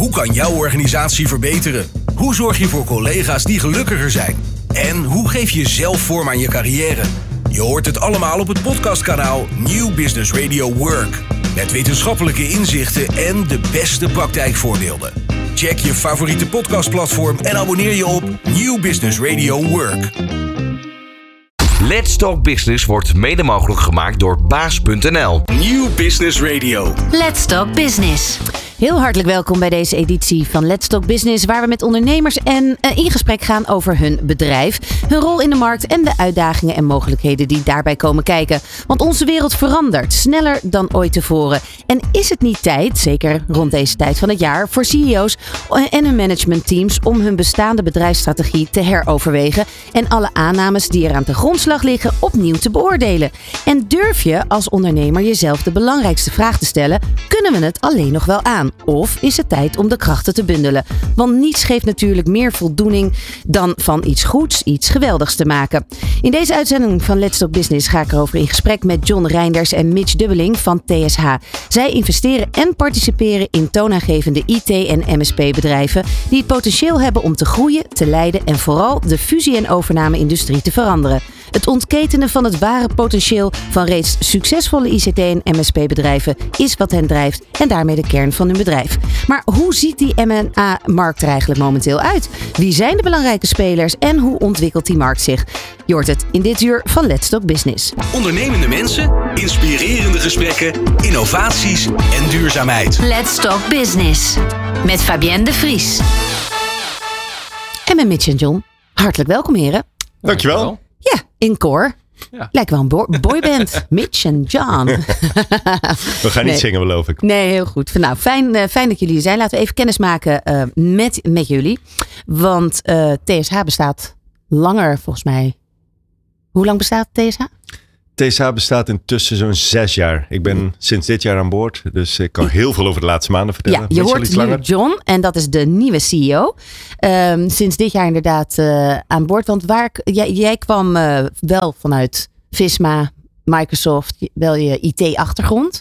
Hoe kan jouw organisatie verbeteren? Hoe zorg je voor collega's die gelukkiger zijn? En hoe geef je zelf vorm aan je carrière? Je hoort het allemaal op het podcastkanaal New Business Radio Work. Met wetenschappelijke inzichten en de beste praktijkvoorbeelden. Check je favoriete podcastplatform en abonneer je op New Business Radio Work. Let's Talk Business wordt mede mogelijk gemaakt door baas.nl. New Business Radio. Let's Talk Business. Heel hartelijk welkom bij deze editie van Let's Talk Business, waar we met ondernemers in gesprek gaan over hun bedrijf, hun rol in de markt en de uitdagingen en mogelijkheden die daarbij komen kijken. Want onze wereld verandert sneller dan ooit tevoren. En is het niet tijd, zeker rond deze tijd van het jaar, voor CEO's en hun managementteams om hun bestaande bedrijfsstrategie te heroverwegen en alle aannames die er aan de grondslag liggen opnieuw te beoordelen? En durf je als ondernemer jezelf de belangrijkste vraag te stellen: kunnen we het alleen nog wel aan? Of is het tijd om de krachten te bundelen? Want niets geeft natuurlijk meer voldoening dan van iets goeds, iets geweldigs te maken. In deze uitzending van Let's Talk Business ga ik erover in gesprek met John Reinders en Mitch Dubbeling van TSH. Zij investeren en participeren in toonaangevende IT- en MSP-bedrijven die het potentieel hebben om te groeien, te leiden en vooral de fusie- en overname-industrie te veranderen. Het ontketenen van het ware potentieel van reeds succesvolle ICT- en MSP-bedrijven is wat hen drijft en daarmee de kern van hun bedrijf. Maar hoe ziet die M&A-markt er eigenlijk momenteel uit? Wie zijn de belangrijke spelers en hoe ontwikkelt die markt zich? Je hoort het in dit uur van Let's Talk Business. Ondernemende mensen, inspirerende gesprekken, innovaties en duurzaamheid. Let's Talk Business met Fabienne de Vries. En met Mitch en John. Hartelijk welkom, heren. Dankjewel. Ja, in koor. Ja. Lijkt wel een boyband. Mitch en John. We gaan niet zingen, geloof ik. Nee, heel goed. Nou, fijn dat jullie er zijn. Laten we even kennis maken met jullie. Want TSH bestaat langer, volgens mij. Hoe lang bestaat TSH? TSH bestaat intussen zo'n 6 jaar. Ik ben sinds dit jaar aan boord. Dus ik kan heel veel over de laatste maanden vertellen. Ja, je hoort nu John en dat is de nieuwe CEO. Sinds dit jaar inderdaad aan boord. Want jij kwam wel vanuit Visma, Microsoft, wel je IT-achtergrond.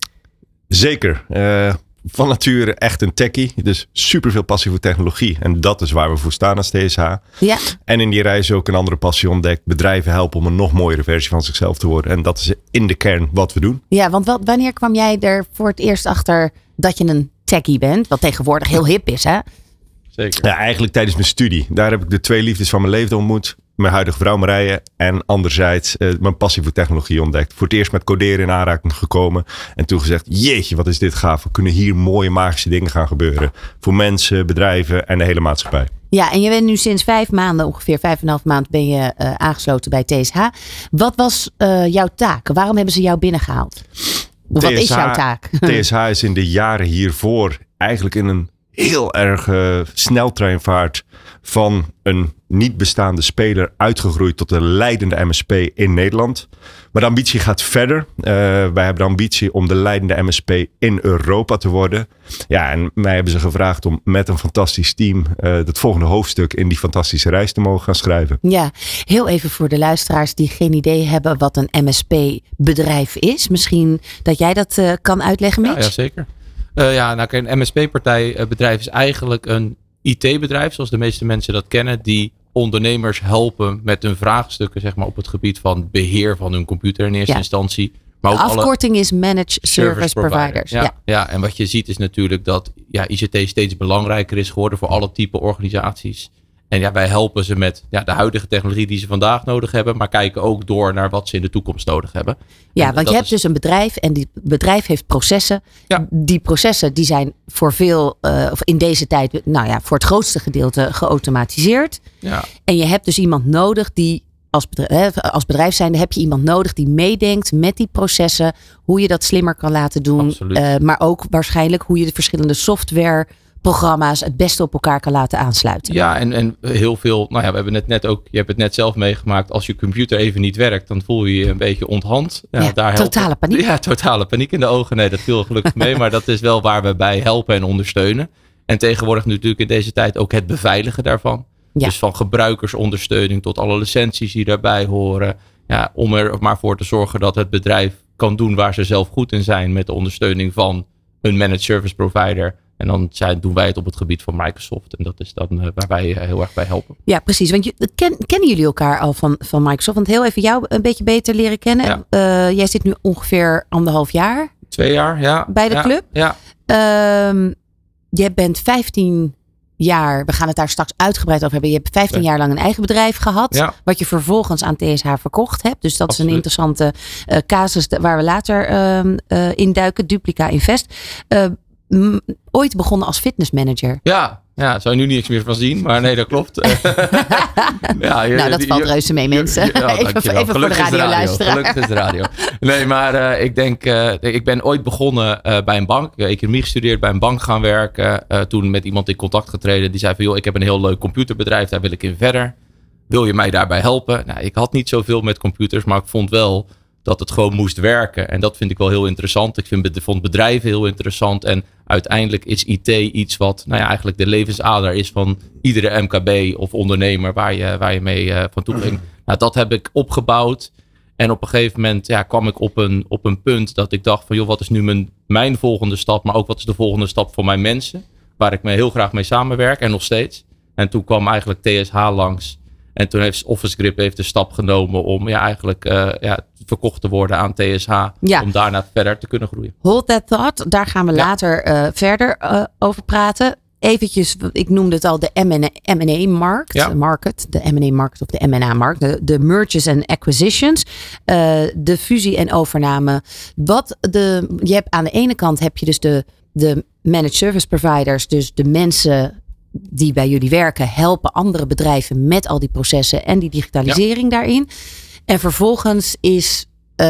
Zeker. Van nature echt een techie. Dus superveel passie voor technologie. En dat is waar we voor staan als TSH. Ja. En in die reis ook een andere passie ontdekt. Bedrijven helpen om een nog mooiere versie van zichzelf te worden. En dat is in de kern wat we doen. Ja, want wanneer kwam jij er voor het eerst achter dat je een techie bent? Wat tegenwoordig heel hip is, hè? Zeker. Ja, eigenlijk tijdens mijn studie. Daar heb ik de 2 liefdes van mijn leven ontmoet. Mijn huidige vrouw Marije en anderzijds mijn passie voor technologie ontdekt. Voor het eerst met coderen in aanraking gekomen. En toen gezegd, jeetje, wat is dit gaaf. We kunnen hier mooie magische dingen gaan gebeuren. Voor mensen, bedrijven en de hele maatschappij. Ja, en je bent nu sinds 5 maanden, ongeveer 5,5 maand ben je aangesloten bij TSH. Wat was jouw taak? Waarom hebben ze jou binnengehaald? Wat is jouw taak? TSH is in de jaren hiervoor eigenlijk in een heel erg sneltreinvaart van een niet bestaande speler uitgegroeid tot een leidende MSP in Nederland. Maar de ambitie gaat verder. Wij hebben de ambitie om de leidende MSP in Europa te worden. Ja, en mij hebben ze gevraagd om met een fantastisch team het volgende hoofdstuk in die fantastische reis te mogen gaan schrijven. Ja, heel even voor de luisteraars die geen idee hebben wat een MSP-bedrijf is. Misschien dat jij dat kan uitleggen, Mitch? Ja, zeker. Een MSP-bedrijf is eigenlijk een IT-bedrijf, zoals de meeste mensen dat kennen, die ondernemers helpen met hun vraagstukken, zeg maar, op het gebied van beheer van hun computer in eerste instantie. Maar ook de afkorting is Managed Service Providers. Ja, en wat je ziet is natuurlijk dat ICT steeds belangrijker is geworden voor alle type organisaties. En wij helpen ze met de huidige technologie die ze vandaag nodig hebben, maar kijken ook door naar wat ze in de toekomst nodig hebben. Ja, want je hebt dus een bedrijf en die bedrijf heeft processen. Ja. Die processen die zijn voor veel, of in deze tijd, voor het grootste gedeelte geautomatiseerd. Ja. En je hebt dus iemand nodig die, als bedrijf zijnde heb je iemand nodig die meedenkt met die processen, hoe je dat slimmer kan laten doen. Maar ook waarschijnlijk hoe je de verschillende softwareprogramma's het beste op elkaar kan laten aansluiten. Ja, en heel veel, we hebben het net ook, je hebt het net zelf meegemaakt, als je computer even niet werkt, dan voel je je een beetje onthand. Totale paniek. Ja, totale paniek in de ogen. Nee, dat viel gelukkig mee, maar dat is wel waar we bij helpen en ondersteunen. En tegenwoordig natuurlijk in deze tijd ook het beveiligen daarvan. Ja. Dus van gebruikersondersteuning tot alle licenties die daarbij horen. Ja, om er maar voor te zorgen dat het bedrijf kan doen waar ze zelf goed in zijn met de ondersteuning van een managed service provider En dan doen wij het op het gebied van Microsoft. En dat is dan waar wij heel erg bij helpen. Ja, precies. Want kennen jullie elkaar al van Microsoft? Want heel even jou een beetje beter leren kennen. Ja. Jij zit nu ongeveer 1,5 jaar. 2 jaar, ja. Bij de club. Ja. Jij bent 15 jaar, we gaan het daar straks uitgebreid over hebben. Je hebt 15 jaar lang een eigen bedrijf gehad. Ja. Wat je vervolgens aan TSH verkocht hebt. Dus dat Absoluut. Is een interessante casus waar we later in duiken. Duplica Invest. Ooit begonnen als fitnessmanager. Ja, zou je nu niks meer van zien. Maar nee, dat klopt. Dat valt reuze mee, mensen. Even voor de radioluisteraar. Gelukkig is de radio. Nee, maar ik denk... ik ben ooit begonnen bij een bank. Economie gestudeerd, bij een bank gaan werken. Toen met iemand in contact getreden. Die zei van, ik heb een heel leuk computerbedrijf. Daar wil ik in verder. Wil je mij daarbij helpen? Nou, ik had niet zoveel met computers. Maar ik vond wel dat het gewoon moest werken. En dat vind ik wel heel interessant. Ik vond bedrijven heel interessant. En uiteindelijk is IT iets wat eigenlijk de levensader is van iedere MKB of ondernemer waar je mee van toe ging. Nou, dat heb ik opgebouwd. En op een gegeven moment kwam ik op een punt dat ik dacht van wat is nu mijn volgende stap, maar ook wat is de volgende stap voor mijn mensen, waar ik heel graag mee samenwerk en nog steeds. En toen kwam eigenlijk TSH langs. En toen heeft OfficeGrip de stap genomen om verkocht te worden aan TSH. Ja. Om daarna verder te kunnen groeien. Hold that thought. Daar gaan we later verder over praten. Eventjes, ik noemde het al de M&A-markt. Ja. De M&A-markt of de M&A-markt. De mergers and acquisitions. De fusie en overname. Je hebt aan de ene kant heb je dus de managed service providers. Dus de mensen die bij jullie werken, helpen andere bedrijven met al die processen en die digitalisering daarin. En vervolgens is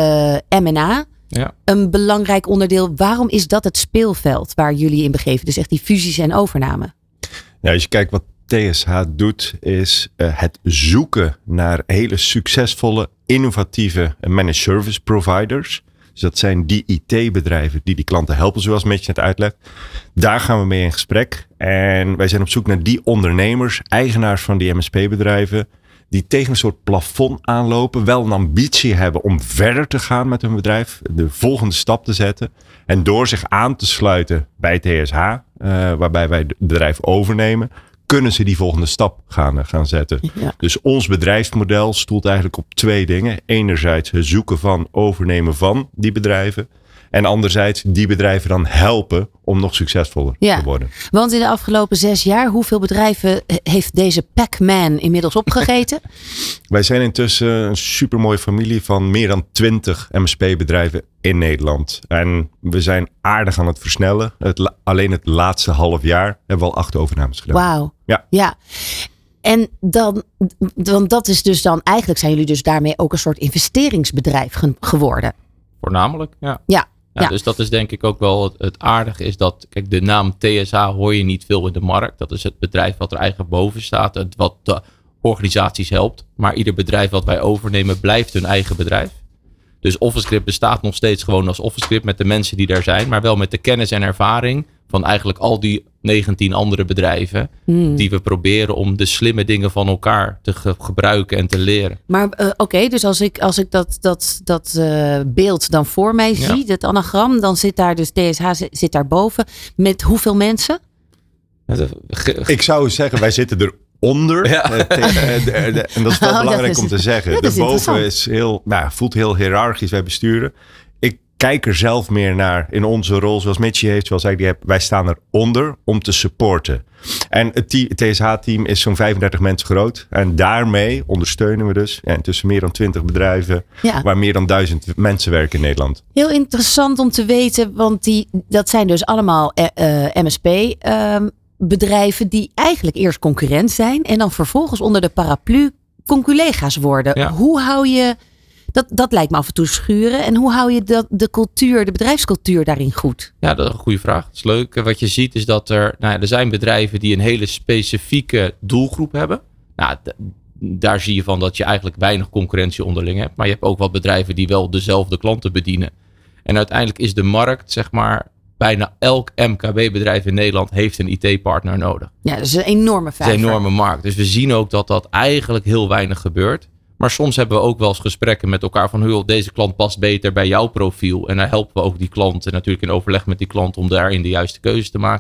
M&A een belangrijk onderdeel. Waarom is dat het speelveld waar jullie in begeven? Dus echt die fusies en overname. Ja, als je kijkt wat TSH doet, is het zoeken naar hele succesvolle, innovatieve managed service providers. Dus dat zijn die IT-bedrijven die klanten helpen, zoals Mitch net uitlegt. Daar gaan we mee in gesprek. En wij zijn op zoek naar die ondernemers, eigenaars van die MSP-bedrijven, die tegen een soort plafond aanlopen, wel een ambitie hebben om verder te gaan met hun bedrijf, de volgende stap te zetten. En door zich aan te sluiten bij TSH, waarbij wij het bedrijf overnemen, kunnen ze die volgende stap gaan zetten. Ja. Dus ons bedrijfsmodel stoelt eigenlijk op 2 dingen. Enerzijds het zoeken van, overnemen van die bedrijven. En anderzijds die bedrijven dan helpen om nog succesvoller te worden. Want in de afgelopen 6 jaar, hoeveel bedrijven heeft deze Pac-Man inmiddels opgegeten? Wij zijn intussen een supermooie familie van meer dan 20 MSP-bedrijven in Nederland. En we zijn aardig aan het versnellen. Alleen het laatste half jaar hebben we al 8 overnames gedaan. Wauw. Ja. En dan dat is dus dan, eigenlijk zijn jullie dus daarmee ook een soort investeringsbedrijf geworden. Voornamelijk, ja. Dus dat is denk ik ook wel het aardige is dat, kijk, de naam TSH hoor je niet veel in de markt. Dat is het bedrijf wat er eigenlijk boven staat, wat de organisaties helpt. Maar ieder bedrijf wat wij overnemen blijft hun eigen bedrijf. Dus OfficeGrip bestaat nog steeds gewoon als OfficeGrip met de mensen die daar zijn. Maar wel met de kennis en ervaring van eigenlijk al die 19 andere bedrijven. Die we proberen om de slimme dingen van elkaar te gebruiken en te leren. Maar oké, dus als ik dat beeld dan voor mij zie, dat anagram, dan zit daar dus TSH zit daar boven. Met hoeveel mensen? Ik zou zeggen, wij zitten eronder. En dat is wel belangrijk om te zeggen. Daarboven is voelt heel hiërarchisch, wij besturen. Kijk er zelf meer naar in onze rol, zoals Mitchie heeft, zoals ik die heb. Wij staan eronder om te supporten. En het TSH-team is zo'n 35 mensen groot. En daarmee ondersteunen we dus intussen meer dan 20 bedrijven, waar meer dan 1000 mensen werken in Nederland. Heel interessant om te weten, want dat zijn dus allemaal MSP-bedrijven die eigenlijk eerst concurrent zijn en dan vervolgens onder de paraplu conculega's worden. Ja. Hoe hou je... Dat lijkt me af en toe schuren. En hoe hou je de bedrijfscultuur daarin goed? Ja, dat is een goede vraag. Dat is leuk. Wat je ziet is dat er zijn bedrijven die een hele specifieke doelgroep hebben. Nou, daar zie je van dat je eigenlijk weinig concurrentie onderling hebt. Maar je hebt ook wat bedrijven die wel dezelfde klanten bedienen. En uiteindelijk is de markt, zeg maar, bijna elk MKB-bedrijf in Nederland heeft een IT-partner nodig. Ja, dat is een enorme vijver. Dat is een enorme markt. Dus we zien ook dat eigenlijk heel weinig gebeurt. Maar soms hebben we ook wel eens gesprekken met elkaar van deze klant past beter bij jouw profiel. En daar helpen we ook die klant en natuurlijk in overleg met die klant om daarin de juiste keuze te maken.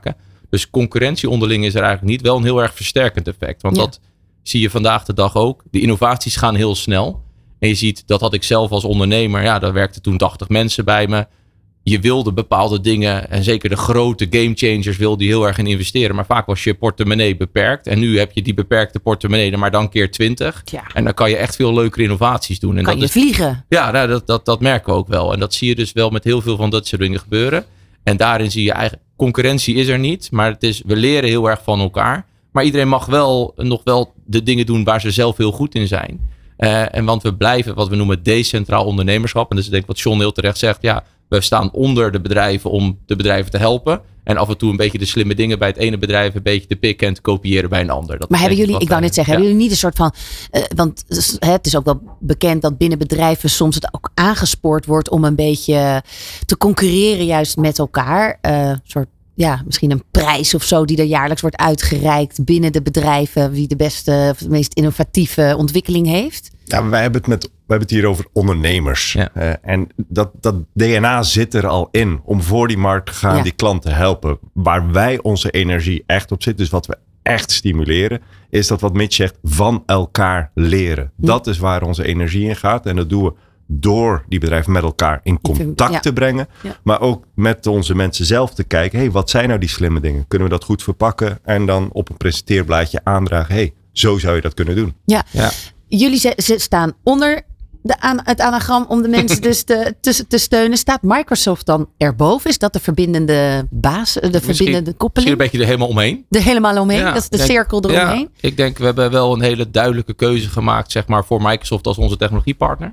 Dus concurrentie onderling is er eigenlijk niet. Wel een heel erg versterkend effect. Want dat zie je vandaag de dag ook. De innovaties gaan heel snel. En je ziet, dat had ik zelf als ondernemer. Ja, daar werkten toen 80 mensen bij me. Je wilde bepaalde dingen. En zeker de grote gamechangers wilde je heel erg in investeren. Maar vaak was je portemonnee beperkt. En nu heb je die beperkte portemonnee maar dan keer 20. Ja. En dan kan je echt veel leukere innovaties doen. En kan je vliegen. Ja, nou, dat merken we ook wel. En dat zie je dus wel met heel veel van dat soort dingen gebeuren. En daarin zie je eigenlijk, concurrentie is er niet. Maar we leren heel erg van elkaar. Maar iedereen mag nog wel de dingen doen waar ze zelf heel goed in zijn. En want we blijven wat we noemen decentraal ondernemerschap. En dus ik denk wat John heel terecht zegt. Ja, we staan onder de bedrijven om de bedrijven te helpen. En af en toe een beetje de slimme dingen bij het ene bedrijf een beetje te pikken en te kopiëren bij een ander. Maar hebben jullie, ik wou net zeggen, hebben jullie niet een soort van... want het is ook wel bekend dat binnen bedrijven soms het ook aangespoord wordt om een beetje te concurreren juist met elkaar. Misschien een prijs of zo die er jaarlijks wordt uitgereikt binnen de bedrijven. Wie de beste of de meest innovatieve ontwikkeling heeft. Ja, wij hebben het hier over ondernemers. Ja. En dat DNA zit er al in om voor die markt te gaan, die klanten helpen. Waar wij onze energie echt op zit, dus wat we echt stimuleren, is dat wat Mitch zegt, van elkaar leren. Ja. Dat is waar onze energie in gaat. En dat doen we door die bedrijven met elkaar in contact te brengen. Ja. Maar ook met onze mensen zelf te kijken. Wat zijn nou die slimme dingen? Kunnen we dat goed verpakken? En dan op een presenteerblaadje aandragen. Zo zou je dat kunnen doen. Ja. Jullie staan onder het anagram om de mensen dus te steunen. Staat Microsoft dan erboven? Is dat de verbindende baas? Verbindende koppeling? Misschien een beetje er helemaal omheen. Er helemaal omheen? Ja, dat is de cirkel eromheen? Ja, ik denk we hebben wel een hele duidelijke keuze gemaakt, zeg maar, voor Microsoft als onze technologiepartner.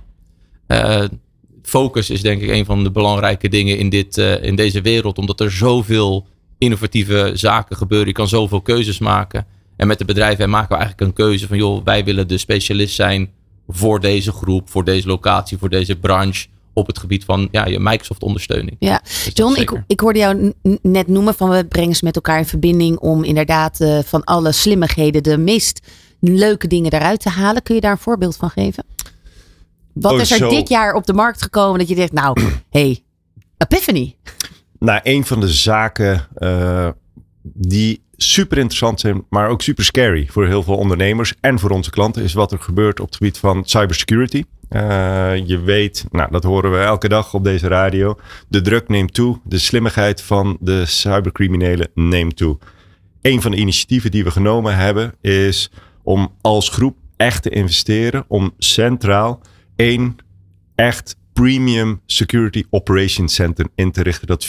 Focus is denk ik een van de belangrijke dingen in deze wereld. Omdat er zoveel innovatieve zaken gebeuren. Je kan zoveel keuzes maken. En met de bedrijven maken we eigenlijk een keuze van wij willen de specialist zijn voor deze groep, voor deze locatie, voor deze branche. Op het gebied van je Microsoft ondersteuning. Ja, dus John, ik hoorde jou net noemen van we brengen ze met elkaar in verbinding om inderdaad van alle slimmigheden de meest leuke dingen eruit te halen. Kun je daar een voorbeeld van geven? Wat is er dit jaar op de markt gekomen dat je denkt, epiphany? Nou, een van de zaken die super interessant zijn, maar ook super scary voor heel veel ondernemers en voor onze klanten, is wat er gebeurt op het gebied van cybersecurity. Je weet, dat horen we elke dag op deze radio. De druk neemt toe. De slimmigheid van de cybercriminelen neemt toe. Een van de initiatieven die we genomen hebben is om als groep echt te investeren om centraal één echt premium security operations center in te richten dat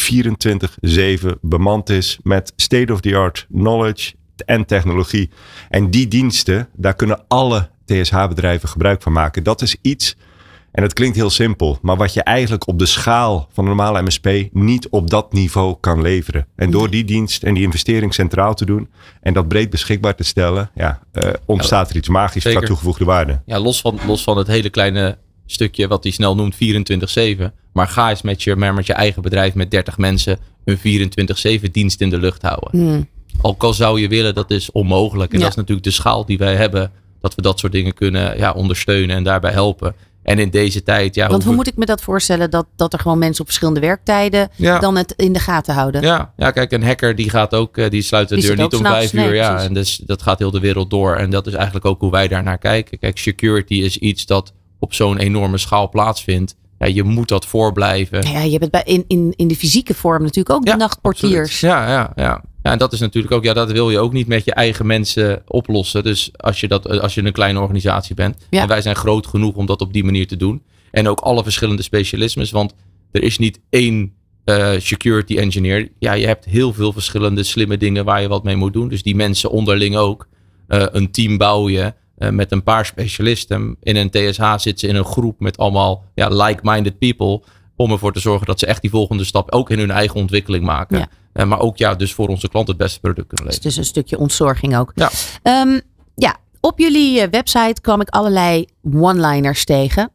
24/7 bemand is met state-of-the-art knowledge en technologie. En die diensten, daar kunnen alle TSH-bedrijven gebruik van maken. Dat is iets, en het klinkt heel simpel, maar wat je eigenlijk op de schaal van een normale MSP niet op dat niveau kan leveren. En door die dienst en die investering centraal te doen en dat breed beschikbaar te stellen, ontstaat er iets magisch qua toegevoegde waarde. Ja, los van het hele kleine stukje wat hij snel noemt 24/7. Maar ga eens met je eigen bedrijf met 30 mensen een 24/7 dienst in de lucht houden. Ook al zou je willen, dat is onmogelijk. En dat is natuurlijk de schaal die wij hebben. Dat we dat soort dingen kunnen ondersteunen en daarbij helpen. En in deze tijd... Want hoe moet ik me dat voorstellen? Dat er gewoon mensen op verschillende werktijden dan het in de gaten houden? Ja, kijk, een hacker die sluit de deur niet om 5 uur. Ja, en dus dat gaat heel de wereld door. En dat is eigenlijk ook hoe wij daarnaar kijken. Kijk, security is iets dat op zo'n enorme schaal plaatsvindt. Ja, je moet dat voorblijven. Ja, je bent in de fysieke vorm natuurlijk ook de nachtportiers. Ja, en dat is natuurlijk ook, dat wil je ook niet met je eigen mensen oplossen. Dus als je een kleine organisatie bent. Ja. En wij zijn groot genoeg om dat op die manier te doen. En ook alle verschillende specialismes. Want er is niet één security engineer. Ja, je hebt heel veel verschillende slimme dingen waar je wat mee moet doen. Dus die mensen onderling ook. Een team bouw je. Met een paar specialisten. In een TSH zitten ze in een groep met allemaal like-minded people. Om ervoor te zorgen dat ze echt die volgende stap ook in hun eigen ontwikkeling maken. Ja. Maar ook dus voor onze klant het beste product kunnen leveren. Dus een stukje ontzorging ook. Ja. Op jullie website kwam ik allerlei one-liners tegen.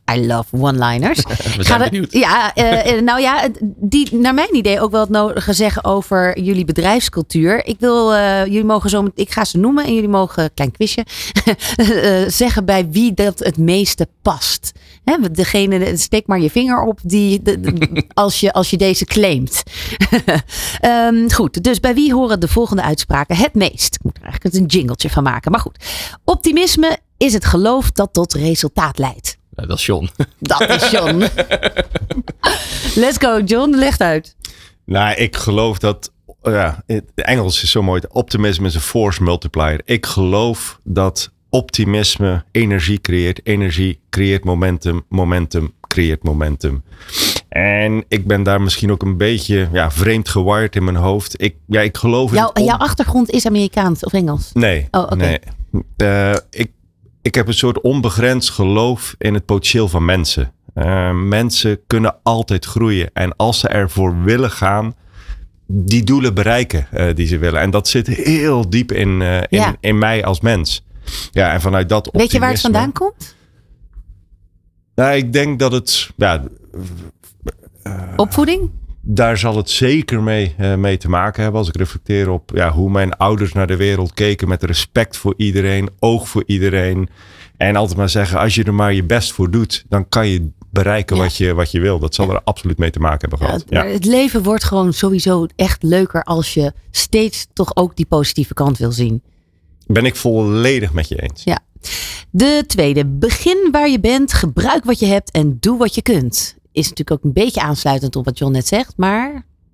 I love one-liners. We zijn benieuwd. Die naar mijn idee ook wel het nodige zeggen over jullie bedrijfscultuur. Ik ga ze noemen en jullie mogen, klein quizje, zeggen bij wie dat het meeste past. Steek maar je vinger op als je deze claimt. Goed, dus bij wie horen de volgende uitspraken het meest? Ik moet er eigenlijk een jingletje van maken. Maar goed, optimisme is het geloof dat tot resultaat leidt. Ja, dat is John. Dat is John. Let's go, John. Leg het uit. Nou, ik geloof dat... het Engels is zo mooi. Optimisme is een force multiplier. Ik geloof dat optimisme energie creëert momentum. Momentum creëert momentum. En ik ben daar misschien ook een beetje vreemd gewired in mijn hoofd. Ik geloof in jouw achtergrond is Amerikaans of Engels? Nee. Oh, oké. Nee. Ik heb een soort onbegrensd geloof in het potentieel van mensen. Mensen kunnen altijd groeien. En als ze ervoor willen gaan, die doelen bereiken die ze willen. En dat zit heel diep in mij als mens. Ja, en vanuit dat optimisme... Weet je waar het vandaan komt? Nou, ik denk dat het... Opvoeding? Daar zal het zeker mee te maken hebben. Als ik reflecteer op hoe mijn ouders naar de wereld keken. Met respect voor iedereen. Oog voor iedereen. En altijd maar zeggen. Als je er maar je best voor doet. Dan kan je bereiken wat je wil. Dat zal er absoluut mee te maken hebben gehad. Maar het leven wordt gewoon sowieso echt leuker. Als je steeds toch ook die positieve kant wil zien. Ben ik volledig met je eens. Ja. De tweede. Begin waar je bent. Gebruik wat je hebt. En doe wat je kunt. Is natuurlijk ook een beetje aansluitend op wat John net zegt. Maar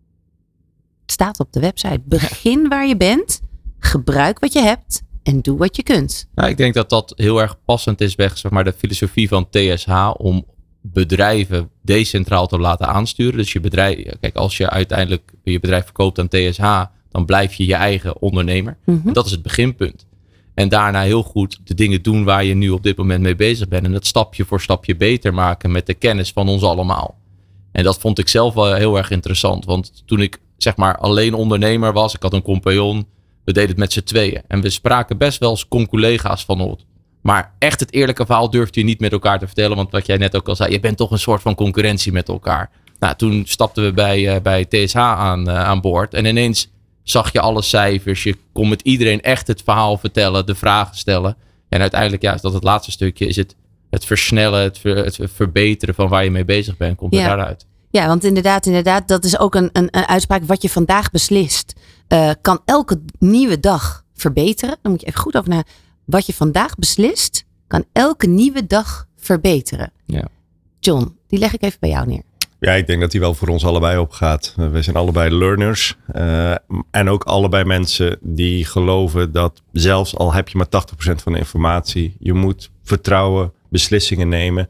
het staat op de website. Begin waar je bent. Gebruik wat je hebt. En doe wat je kunt. Nou, ik denk dat dat heel erg passend is weg, zeg maar, de filosofie van TSH. Om bedrijven decentraal te laten aansturen. Dus je bedrijf, kijk, als je uiteindelijk je bedrijf verkoopt aan TSH. Dan blijf je je eigen ondernemer. Mm-hmm. En dat is het beginpunt. En daarna heel goed de dingen doen waar je nu op dit moment mee bezig bent. En dat stapje voor stapje beter maken met de kennis van ons allemaal. En dat vond ik zelf wel heel erg interessant. Want toen ik zeg maar alleen ondernemer was. Ik had een compagnon. We deden het met z'n tweeën. En we spraken best wel als collega's van ons. Maar echt het eerlijke verhaal durfde je niet met elkaar te vertellen. Want wat jij net ook al zei. Je bent toch een soort van concurrentie met elkaar. Nou, toen stapten we bij TSH aan boord. En ineens zag je alle cijfers. Je kon met iedereen echt het verhaal vertellen. De vragen stellen. En uiteindelijk is dat het laatste stukje. Is het versnellen. Het verbeteren van waar je mee bezig bent. Komt er daaruit. Ja, want inderdaad. Dat is ook een uitspraak. Wat je vandaag beslist. Kan elke nieuwe dag verbeteren. Dan moet je even goed over nadenken. Wat je vandaag beslist. Kan elke nieuwe dag verbeteren. Ja. John, die leg ik even bij jou neer. Ja, ik denk dat die wel voor ons allebei opgaat. We zijn allebei learners. En ook allebei mensen die geloven dat zelfs al heb je maar 80% van de informatie. Je moet vertrouwen, beslissingen nemen.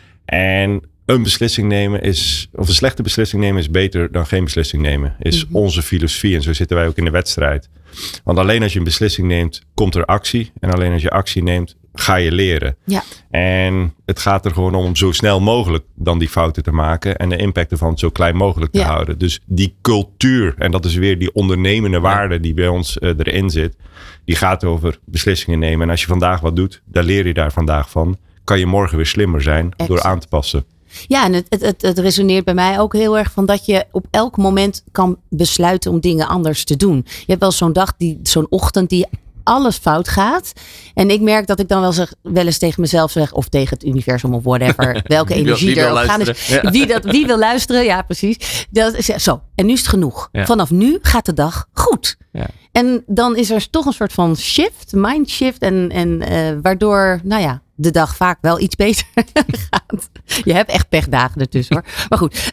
En een beslissing nemen of een slechte beslissing nemen is beter dan geen beslissing nemen. Is onze filosofie. En zo zitten wij ook in de wedstrijd. Want alleen als je een beslissing neemt, komt er actie. En alleen als je actie neemt, ga je leren. Ja. En het gaat er gewoon om zo snel mogelijk dan die fouten te maken. En de impact ervan zo klein mogelijk te houden. Dus die cultuur, en dat is weer die ondernemende waarde die bij ons erin zit. Die gaat over beslissingen nemen. En als je vandaag wat doet, dan leer je daar vandaag van. Kan je morgen weer slimmer zijn door aan te passen. Ja, en het resoneert bij mij ook heel erg van dat je op elk moment kan besluiten om dingen anders te doen. Je hebt wel zo'n dag, zo'n ochtend die alles fout gaat. En ik merk dat ik dan wel eens tegen mezelf zeg, of tegen het universum of whatever, welke energie erop gaat. Dus wie wil luisteren? Ja, precies. Zo, en nu is het genoeg. Ja. Vanaf nu gaat de dag goed. Ja. En dan is er toch een soort van shift, mindshift. En waardoor, de dag vaak wel iets beter gaat. Je hebt echt pechdagen ertussen hoor. Maar goed,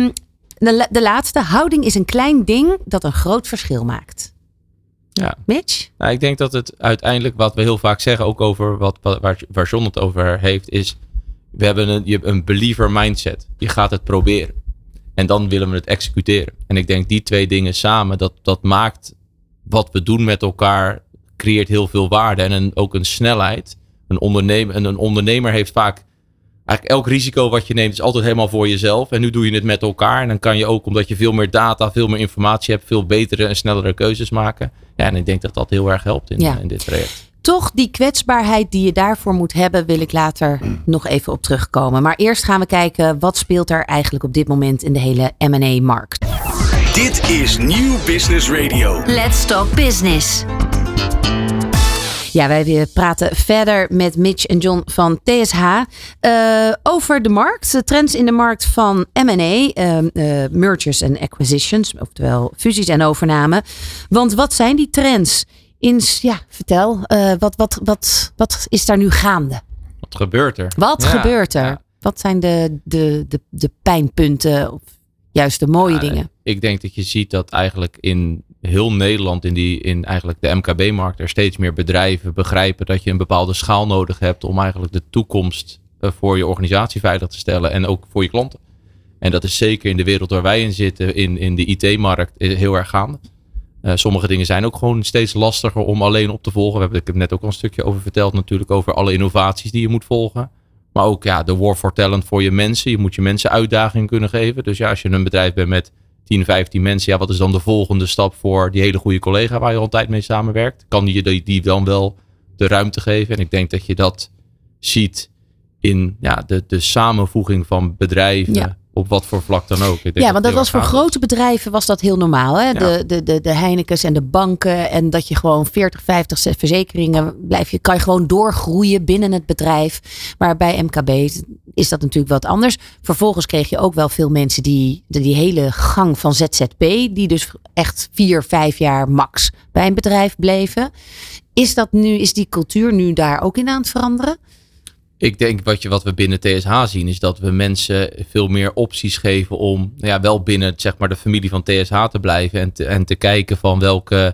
de laatste. Houding is een klein ding dat een groot verschil maakt. Ja. Mitch? Nou, ik denk dat het uiteindelijk, wat we heel vaak zeggen, ook over waar John het over heeft, is we hebben een believer mindset. Je gaat het proberen. En dan willen we het executeren. En ik denk die twee dingen samen, dat maakt wat we doen met elkaar, creëert heel veel waarde. En ook een snelheid. Een ondernemer heeft vaak, eigenlijk elk risico wat je neemt is altijd helemaal voor jezelf. En nu doe je het met elkaar. En dan kan je ook, omdat je veel meer data, veel meer informatie hebt, veel betere en snellere keuzes maken. Ja, en ik denk dat dat heel erg helpt in dit traject. Toch die kwetsbaarheid die je daarvoor moet hebben, wil ik later nog even op terugkomen. Maar eerst gaan we kijken wat speelt er eigenlijk op dit moment in de hele M&A-markt. Dit is Nieuw Business Radio. Let's Talk Business. Ja, wij praten verder met Mitch en John van TSH over de markt. De trends in de markt van M&A, mergers en acquisitions, oftewel fusies en overname. Want wat zijn die trends? Vertel, wat is daar nu gaande? Wat gebeurt er? Wat gebeurt er? Ja. Wat zijn de pijnpunten of juist de mooie dingen? Ik denk dat je ziet dat eigenlijk in heel Nederland, in eigenlijk de MKB-markt, er steeds meer bedrijven begrijpen dat je een bepaalde schaal nodig hebt om eigenlijk de toekomst voor je organisatie veilig te stellen en ook voor je klanten. En dat is zeker in de wereld waar wij in zitten, in de IT-markt, heel erg gaande. Sommige dingen zijn ook gewoon steeds lastiger om alleen op te volgen. Ik heb net ook al een stukje over verteld natuurlijk, over alle innovaties die je moet volgen. Maar ook de war for talent voor je mensen. Je moet je mensen uitdagingen kunnen geven. Dus als je een bedrijf bent met 10, 15 mensen, wat is dan de volgende stap voor die hele goede collega waar je al een tijd mee samenwerkt? Kan je die dan wel de ruimte geven? En ik denk dat je dat ziet in de samenvoeging van bedrijven. Ja. Op wat voor vlak dan ook. Want dat was voor grote bedrijven was dat heel normaal. Hè? Ja. De Heinekens en de banken. En dat je gewoon 40, 50 verzekeringen kan je gewoon doorgroeien binnen het bedrijf. Maar bij MKB is dat natuurlijk wat anders. Vervolgens kreeg je ook wel veel mensen die hele gang van ZZP. Die dus echt 4, 5 jaar max bij een bedrijf bleven. Is die cultuur nu daar ook in aan het veranderen? Ik denk wat we binnen TSH zien is dat we mensen veel meer opties geven om wel binnen de familie van TSH te blijven en te kijken van welke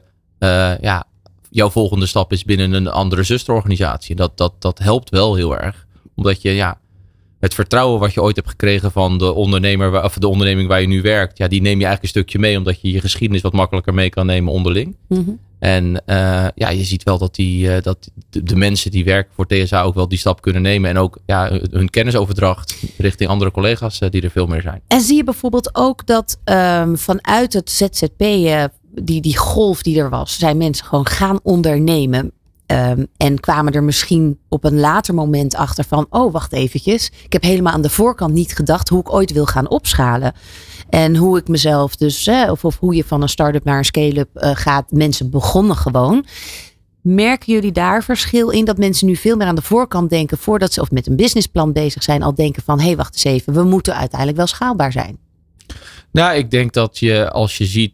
jouw volgende stap is binnen een andere zusterorganisatie. Dat helpt wel heel erg. Omdat je het vertrouwen wat je ooit hebt gekregen van de ondernemer of de onderneming waar je nu werkt, die neem je eigenlijk een stukje mee omdat je geschiedenis wat makkelijker mee kan nemen onderling. Mm-hmm. En je ziet wel dat de mensen die werken voor TSH ook wel die stap kunnen nemen. En ook hun kennisoverdracht richting andere collega's die er veel meer zijn. En zie je bijvoorbeeld ook dat vanuit het ZZP, die golf die er was, zijn mensen gewoon gaan ondernemen. En kwamen er misschien op een later moment achter van, oh wacht eventjes. Ik heb helemaal aan de voorkant niet gedacht hoe ik ooit wil gaan opschalen. En hoe ik mezelf dus, of hoe je van een start-up naar een scale-up gaat. Mensen begonnen gewoon. Merken jullie daar verschil in dat mensen nu veel meer aan de voorkant denken voordat ze of met een businessplan bezig zijn al denken van, hé, wacht eens even, we moeten uiteindelijk wel schaalbaar zijn? Nou, ik denk dat je als je ziet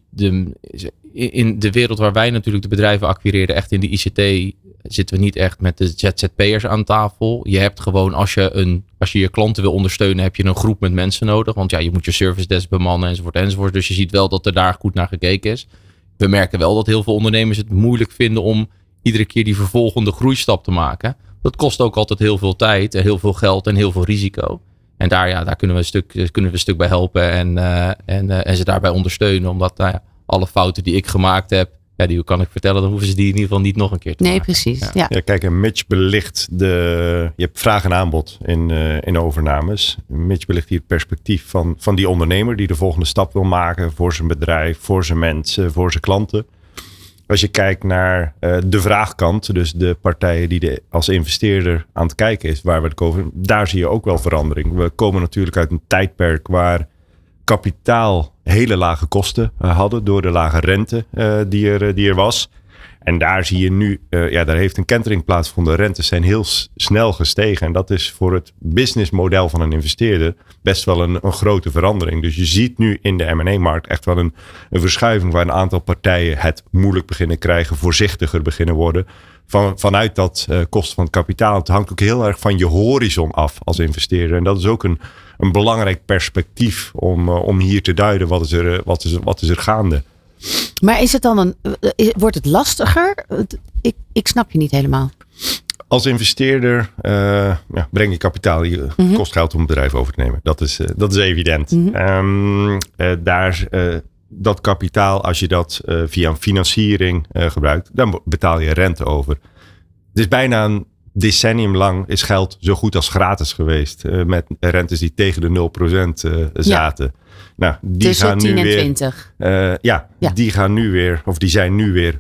in de wereld waar wij natuurlijk de bedrijven acquireren, echt in de ICT zitten we niet echt met de ZZP'ers aan tafel. Je hebt gewoon, als je je klanten wil ondersteunen, heb je een groep met mensen nodig. Want je moet je service desk bemannen enzovoort. Dus je ziet wel dat er daar goed naar gekeken is. We merken wel dat heel veel ondernemers het moeilijk vinden om iedere keer die vervolgende groeistap te maken. Dat kost ook altijd heel veel tijd en heel veel geld en heel veel risico. En daar kunnen we een stuk bij helpen en ze daarbij ondersteunen. Omdat alle fouten die ik gemaakt heb, die kan ik vertellen, dan hoeven ze die in ieder geval niet nog een keer te maken. Nee, precies. Ja, kijk, en Mitch belicht je hebt vraag en aanbod in overnames. Mitch belicht hier het perspectief van die ondernemer die de volgende stap wil maken voor zijn bedrijf, voor zijn mensen, voor zijn klanten. Als je kijkt naar de vraagkant, dus de partijen die als investeerder aan het kijken is, waar we het over, daar zie je ook wel verandering. We komen natuurlijk uit een tijdperk waar kapitaal hele lage kosten hadden door de lage rente die er was. En daar zie je nu, daar heeft een kentering plaatsgevonden. Rentes zijn heel snel gestegen. En dat is voor het businessmodel van een investeerder best wel een grote verandering. Dus je ziet nu in de M&A-markt echt wel een verschuiving waar een aantal partijen het moeilijk beginnen krijgen, voorzichtiger beginnen worden. Vanuit dat kosten van het kapitaal. Het hangt ook heel erg van je horizon af als investeerder. En dat is ook een belangrijk perspectief om hier te duiden wat is er gaande. Maar is het dan wordt het lastiger? Ik snap je niet helemaal. Als investeerder breng je kapitaal. Kost geld om een bedrijf over te nemen. Dat is evident. Mm-hmm. Dat kapitaal, als je dat via een financiering gebruikt, dan betaal je rente over. Het is bijna een decennium lang is geld zo goed als gratis geweest. Met rentes die tegen de 0% zaten. Ja. Nou, die tussen gaan 10 nu en weer, 20. Die gaan nu weer, of die zijn nu weer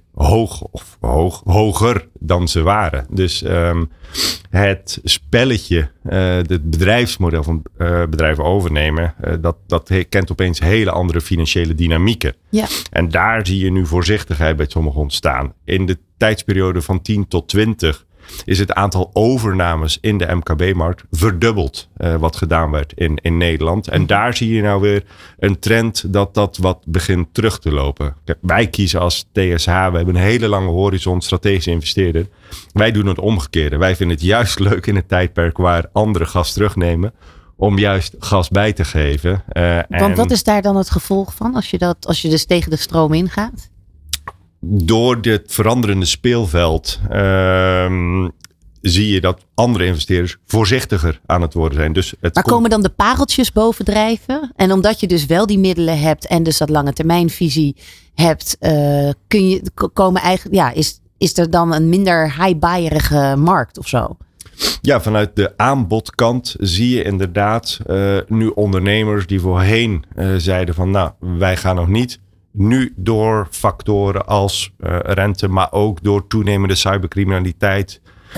hoger dan ze waren. Dus het spelletje, het bedrijfsmodel van bedrijven overnemen, dat kent opeens hele andere financiële dynamieken. Ja. En daar zie je nu voorzichtigheid bij sommigen ontstaan. In de tijdsperiode van 10 tot 20 is het aantal overnames in de MKB-markt verdubbeld wat gedaan werd in Nederland. En daar zie je nou weer een trend dat wat begint terug te lopen. Kijk, wij kiezen als TSH, we hebben een hele lange horizon, strategische investeerder. Wij doen het omgekeerde. Wij vinden het juist leuk in het tijdperk waar anderen gas terugnemen, om juist gas bij te geven. Want wat is daar dan het gevolg van als je dus tegen de stroom ingaat? Door dit veranderende speelveld zie je dat andere investeerders voorzichtiger aan het worden zijn. Dus komen dan de pareltjes bovendrijven? En omdat je dus wel die middelen hebt en dus dat lange termijnvisie hebt, is er dan een minder high-buyerige markt of zo? Ja, vanuit de aanbodkant zie je inderdaad nu ondernemers die voorheen zeiden van nou, wij gaan nog niet. Nu door factoren als rente, maar ook door toenemende cybercriminaliteit,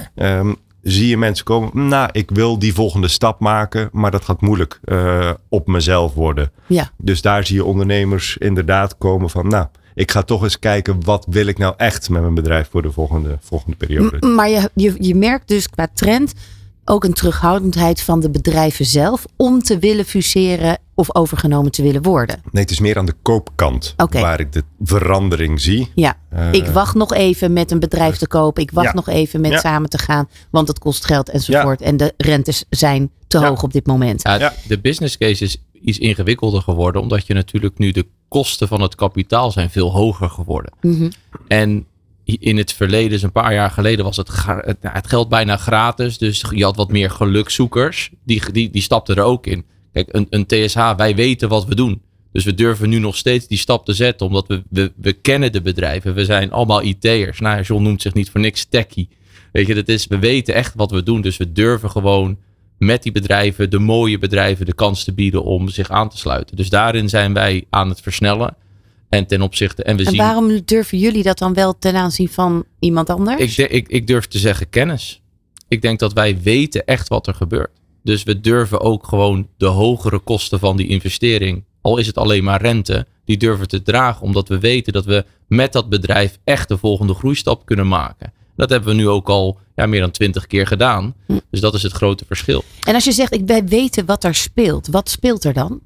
zie je mensen komen. Nou, ik wil die volgende stap maken, maar dat gaat moeilijk op mezelf worden. Ja. Dus daar zie je ondernemers inderdaad komen van, nou, ik ga toch eens kijken, wat wil ik nou echt met mijn bedrijf voor de volgende periode. Maar je merkt dus qua trend ook een terughoudendheid van de bedrijven zelf om te willen fuseren of overgenomen te willen worden. Nee, het is meer aan de koopkant waar ik de verandering zie. Ja, ik wacht nog even met een bedrijf te kopen. Ik wacht nog even met samen te gaan, want het kost geld enzovoort. Ja. En de rentes zijn te hoog op dit moment. Ja, de business case is iets ingewikkelder geworden, omdat je natuurlijk nu de kosten van het kapitaal zijn veel hoger geworden. Mm-hmm. En in het verleden, dus een paar jaar geleden, was het geld bijna gratis. Dus je had wat meer gelukzoekers. Die stapten er ook in. Kijk, een TSH, wij weten wat we doen. Dus we durven nu nog steeds die stap te zetten. Omdat we kennen de bedrijven. We zijn allemaal IT'ers. Nou, John noemt zich niet voor niks techie. Weet je, we weten echt wat we doen. Dus we durven gewoon met die bedrijven, de mooie bedrijven, de kans te bieden om zich aan te sluiten. Dus daarin zijn wij aan het versnellen. En ten opzichte. En waarom durven jullie dat dan wel ten aanzien van iemand anders? Ik durf te zeggen kennis. Ik denk dat wij weten echt wat er gebeurt. Dus we durven ook gewoon de hogere kosten van die investering, al is het alleen maar rente, die durven te dragen. Omdat we weten dat we met dat bedrijf echt de volgende groeistap kunnen maken. Dat hebben we nu ook al meer dan 20 keer gedaan. Dus dat is het grote verschil. En als je zegt, wij weten wat er speelt. Wat speelt er dan?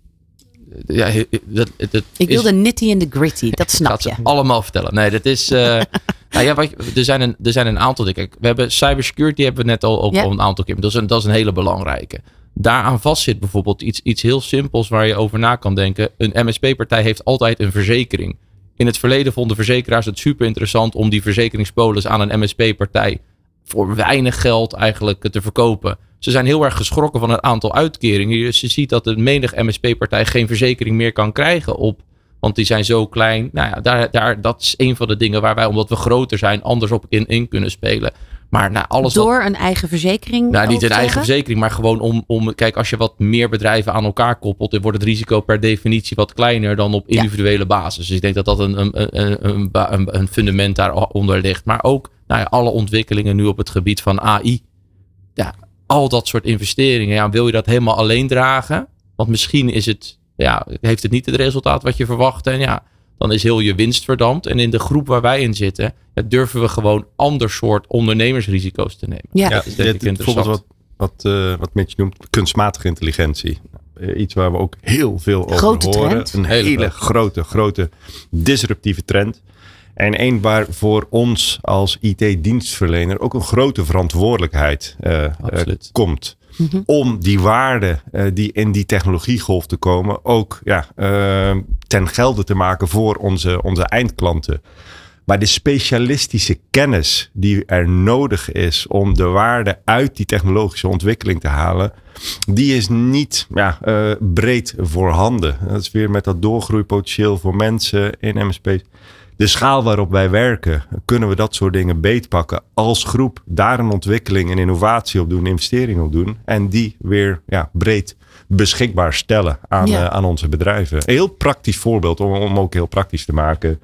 Ja, ik wil de nitty en de gritty, dat snap je. Ik ga het allemaal vertellen. Nee, dat is. Er zijn een aantal dingen. We hebben cybersecurity, hebben we net al een aantal keer. Dat is een hele belangrijke. Daaraan vast zit bijvoorbeeld iets heel simpels waar je over na kan denken. Een MSP-partij heeft altijd een verzekering. In het verleden vonden verzekeraars het super interessant om die verzekeringspolis aan een MSP-partij voor weinig geld eigenlijk te verkopen. Ze zijn heel erg geschrokken van het aantal uitkeringen. Je ziet dat de menig MSP-partij geen verzekering meer kan krijgen want die zijn zo klein. Nou ja, dat is een van de dingen waar wij, omdat we groter zijn, anders op in kunnen spelen. Maar alles door een eigen verzekering? Niet een eigen verzekering, maar gewoon om. Kijk, als je wat meer bedrijven aan elkaar koppelt, dan wordt het risico per definitie wat kleiner dan op individuele basis. Dus ik denk dat dat een fundament daaronder ligt. Maar ook alle ontwikkelingen nu op het gebied van AI. Ja, al dat soort investeringen. Wil je dat helemaal alleen dragen? Want misschien heeft het niet het resultaat wat je verwacht. En dan is heel je winst verdampt. En in de groep waar wij in zitten, durven we gewoon ander soort ondernemersrisico's te nemen. Ja, dat is denk ik interessant. Bijvoorbeeld wat Mitch noemt kunstmatige intelligentie. Iets waar we ook heel veel over grote horen. Trend. Een hele grote disruptieve trend. En één waar voor ons als IT-dienstverlener ook een grote verantwoordelijkheid komt. Mm-hmm. Om die waarde die in die technologiegolf te komen ook ten gelde te maken voor onze eindklanten. Maar de specialistische kennis die er nodig is om de waarde uit die technologische ontwikkeling te halen, die is niet breed voorhanden. Dat is weer met dat doorgroeipotentieel voor mensen in MSP's. de schaal waarop wij werken, kunnen we dat soort dingen beetpakken als groep. Daar een ontwikkeling en innovatie op doen, investering op doen. En die weer breed beschikbaar stellen aan onze bedrijven. Een heel praktisch voorbeeld om ook heel praktisch te maken.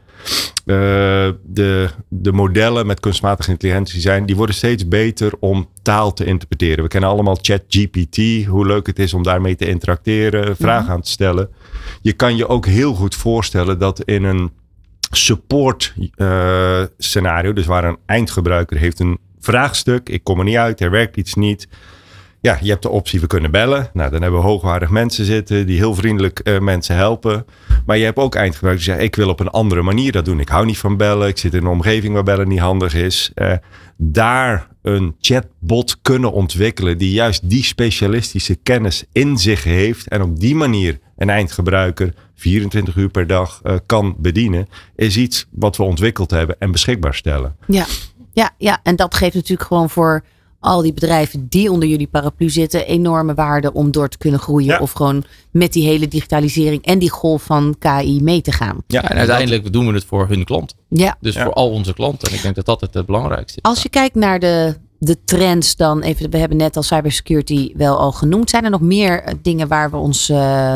De modellen met kunstmatige intelligentie die worden steeds beter om taal te interpreteren. We kennen allemaal ChatGPT, hoe leuk het is om daarmee te interacteren, vragen aan te stellen. Je kan je ook heel goed voorstellen dat in een support scenario, dus waar een eindgebruiker heeft een vraagstuk, ik kom er niet uit, er werkt iets niet. Ja, je hebt de optie, we kunnen bellen. Nou, dan hebben we hoogwaardig mensen zitten die heel vriendelijk mensen helpen. Maar je hebt ook eindgebruikers die zeggen, ik wil op een andere manier dat doen. Ik hou niet van bellen. Ik zit in een omgeving waar bellen niet handig is. Daar een chatbot kunnen ontwikkelen die juist die specialistische kennis in zich heeft. En op die manier een eindgebruiker 24 uur per dag kan bedienen. Is iets wat we ontwikkeld hebben en beschikbaar stellen. Ja, en dat geeft natuurlijk gewoon voor al die bedrijven die onder jullie paraplu zitten enorme waarde om door te kunnen groeien. Of gewoon met die hele digitalisering en die golf van KI mee te gaan. Ja, en uiteindelijk doen we het voor hun klant. Ja. Dus voor al onze klanten. En ik denk dat dat het belangrijkste is. Als je kijkt naar de trends dan even, we hebben net al cybersecurity wel al genoemd. Zijn er nog meer dingen waar we ons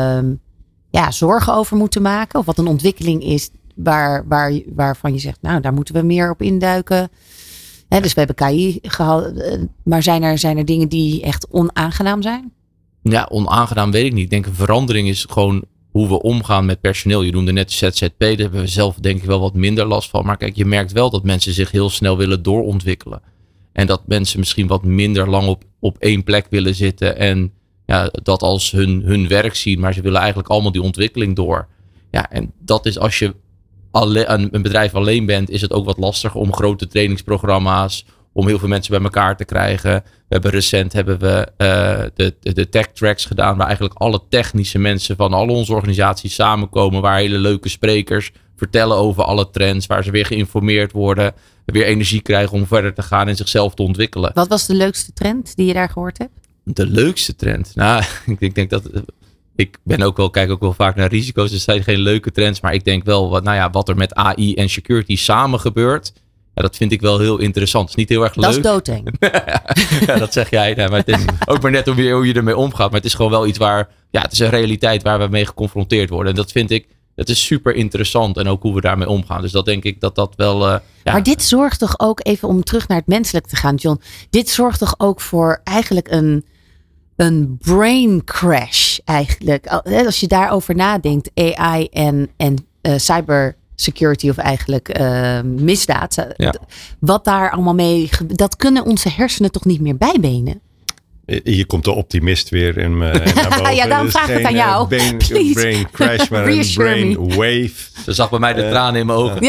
zorgen over moeten maken? Of wat een ontwikkeling is waarvan je zegt, nou daar moeten we meer op induiken. Dus we hebben KI gehad, maar zijn er dingen die echt onaangenaam zijn? Ja, onaangenaam weet ik niet. Ik denk een verandering is gewoon hoe we omgaan met personeel. Je noemde net ZZP, daar hebben we zelf denk ik wel wat minder last van. Maar kijk, je merkt wel dat mensen zich heel snel willen doorontwikkelen. En dat mensen misschien wat minder lang op één plek willen zitten. En dat als hun werk zien, maar ze willen eigenlijk allemaal die ontwikkeling door. Ja, en dat is als je een bedrijf alleen bent, is het ook wat lastiger om grote trainingsprogramma's, om heel veel mensen bij elkaar te krijgen. Recent hebben we de tech tracks gedaan, waar eigenlijk alle technische mensen van alle onze organisaties samenkomen, waar hele leuke sprekers vertellen over alle trends, waar ze weer geïnformeerd worden, weer energie krijgen om verder te gaan en zichzelf te ontwikkelen. Wat was de leukste trend die je daar gehoord hebt? De leukste trend? Nou, ik denk dat ik kijk ook wel vaak naar risico's. Er zijn geen leuke trends. Maar ik denk wel wat er met AI en security samen gebeurt. Ja, dat vind ik wel heel interessant. Het is niet heel erg leuk. Dat is doodeng. Ja, dat zeg jij. Nee, maar het is ook maar net hoe je ermee omgaat. Maar het is gewoon wel iets waar, het is een realiteit waar we mee geconfronteerd worden. En dat vind ik, het is super interessant. En ook hoe we daarmee omgaan. Dus dat denk ik dat wel. Maar dit zorgt toch ook, even om terug naar het menselijk te gaan, John. Dit zorgt toch ook voor eigenlijk een brain crash eigenlijk. Als je daarover nadenkt, AI en cybersecurity of eigenlijk misdaad. Wat daar allemaal mee, dat kunnen onze hersenen toch niet meer bijbenen? Hier komt de optimist weer in naar boven. Ja, daarom vraag ik het aan jou. Brain crash, maar een brain wave. Ze zag bij mij de tranen in mijn ogen.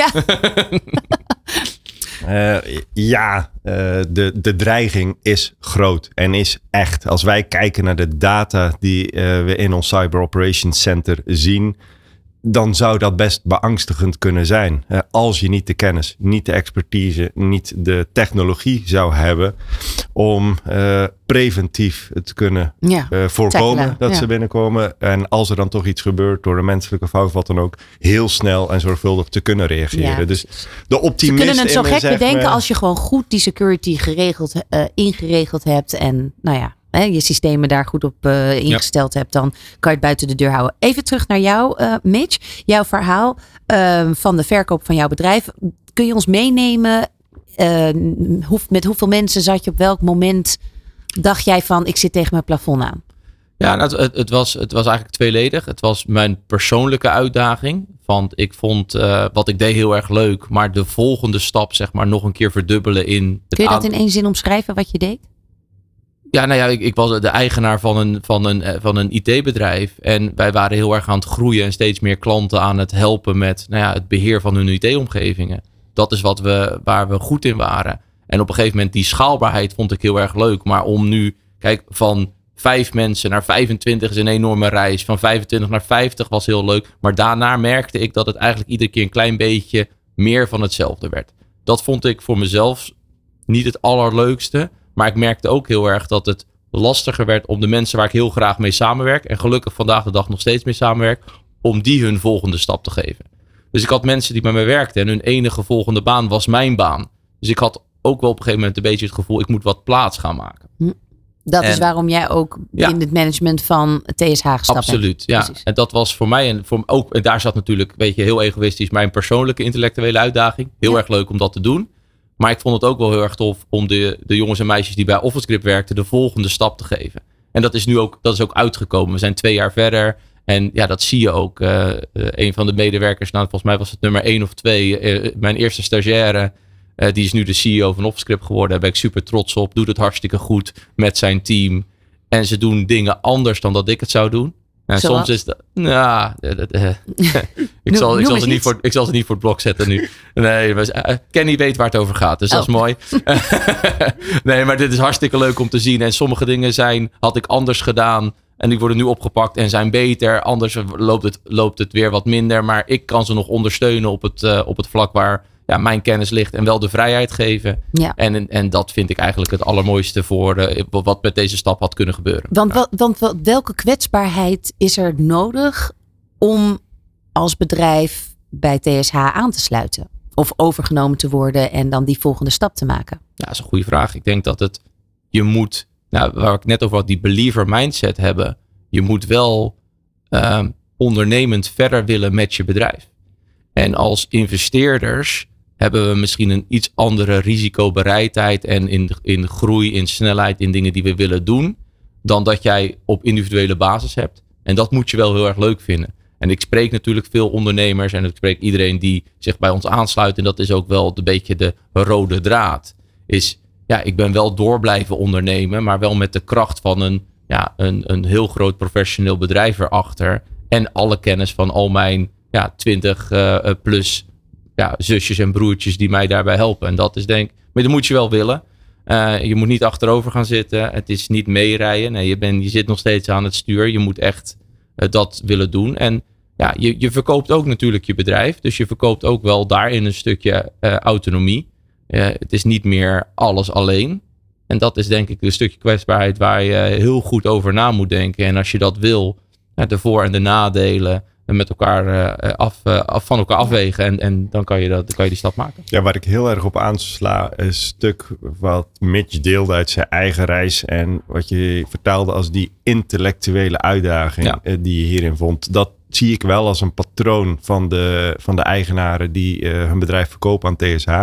De dreiging is groot en is echt. Als wij kijken naar de data die we in ons Cyber Operations Center zien, dan zou dat best beangstigend kunnen zijn. Als je niet de kennis, niet de expertise, niet de technologie zou hebben om preventief te kunnen voorkomen dat ze binnenkomen. En als er dan toch iets gebeurt door een menselijke fout of wat dan ook, heel snel en zorgvuldig te kunnen reageren. Ja, dus de optimist. Ze kunnen het zo gek bedenken als je gewoon goed die security ingeregeld hebt en je systemen daar goed op ingesteld hebt, dan kan je het buiten de deur houden. Even terug naar jou, Mitch. Jouw verhaal van de verkoop van jouw bedrijf. Kun je ons meenemen? Met hoeveel mensen zat je op welk moment? Dacht jij van, ik zit tegen mijn plafond aan? Ja, het was eigenlijk tweeledig. Het was mijn persoonlijke uitdaging. Want ik vond wat ik deed heel erg leuk. Maar de volgende stap, zeg maar, nog een keer verdubbelen in... Kun je dat in één zin omschrijven wat je deed? Ja, ik was de eigenaar van een IT-bedrijf. En wij waren heel erg aan het groeien en steeds meer klanten aan het helpen met het beheer van hun IT-omgevingen. Dat is waar we goed in waren. En op een gegeven moment die schaalbaarheid vond ik heel erg leuk. Maar om nu, van 5 mensen naar 25 is een enorme reis. Van 25 naar 50 was heel leuk. Maar daarna merkte ik dat het eigenlijk iedere keer een klein beetje meer van hetzelfde werd. Dat vond ik voor mezelf niet het allerleukste. Maar ik merkte ook heel erg dat het lastiger werd om de mensen waar ik heel graag mee samenwerk. En gelukkig vandaag de dag nog steeds mee samenwerk. Om die hun volgende stap te geven. Dus ik had mensen die bij mij werkten en hun enige volgende baan was mijn baan. Dus ik had ook wel op een gegeven moment een beetje het gevoel, ik moet wat plaats gaan maken. Dat is waarom jij ook in het management van TSH gestapt Absoluut, bent. Ja. En dat was voor mij en daar zat natuurlijk, weet je, heel egoïstisch mijn persoonlijke intellectuele uitdaging. Heel erg leuk om dat te doen. Maar ik vond het ook wel heel erg tof om de jongens en meisjes die bij OfficeGrip werkten de volgende stap te geven. En dat is nu ook uitgekomen. We zijn 2 jaar verder. En ja, dat zie je ook. Een van de medewerkers, volgens mij was het nummer 1 of 2. Mijn eerste stagiaire, die is nu de CEO van OfficeGrip geworden. Daar ben ik super trots op. Doet het hartstikke goed met zijn team. En ze doen dingen anders dan dat ik het zou doen. En soms is dat... Ik zal ze niet voor het blok zetten nu. Nee, Kenny weet waar het over gaat. Dus dat is mooi. Nee, maar dit is hartstikke leuk om te zien. En sommige dingen had ik anders gedaan. En die worden nu opgepakt en zijn beter. Anders loopt het weer wat minder. Maar ik kan ze nog ondersteunen op het vlak waar mijn kennis ligt. En wel de vrijheid geven. Ja. En dat vind ik eigenlijk het allermooiste voor wat met deze stap had kunnen gebeuren. Want welke kwetsbaarheid is er nodig om als bedrijf bij TSH aan te sluiten? Of overgenomen te worden en dan die volgende stap te maken? Ja, dat is een goede vraag. Ik denk dat je moet... waar ik net over had, die believer mindset hebben. Je moet wel ondernemend verder willen met je bedrijf. En als investeerders hebben we misschien een iets andere risicobereidheid en in groei, in snelheid, in dingen die we willen doen, dan dat jij op individuele basis hebt. En dat moet je wel heel erg leuk vinden. En ik spreek natuurlijk veel ondernemers en ik spreek iedereen die zich bij ons aansluit. En dat is ook wel een beetje de rode draad. Ik ben wel door blijven ondernemen, maar wel met de kracht van een heel groot professioneel bedrijf erachter. En alle kennis van al mijn 20 plus zusjes en broertjes die mij daarbij helpen. En dat is maar dat moet je wel willen. Je moet niet achterover gaan zitten. Het is niet meerijden. Nee, je zit nog steeds aan het stuur. Je moet echt dat willen doen. En je verkoopt ook natuurlijk je bedrijf. Dus je verkoopt ook wel daarin een stukje autonomie. Het is niet meer alles alleen. En dat is denk ik een stukje kwetsbaarheid waar je heel goed over na moet denken. En als je dat wil, de voor- en de nadelen met elkaar van elkaar afwegen. En dan kan je die stap maken. Ja, waar ik heel erg op aansla, een stuk wat Mitch deelde uit zijn eigen reis. En wat je vertaalde als die intellectuele uitdaging die je hierin vond. Dat zie ik wel als een patroon van de eigenaren die hun bedrijf verkopen aan TSH.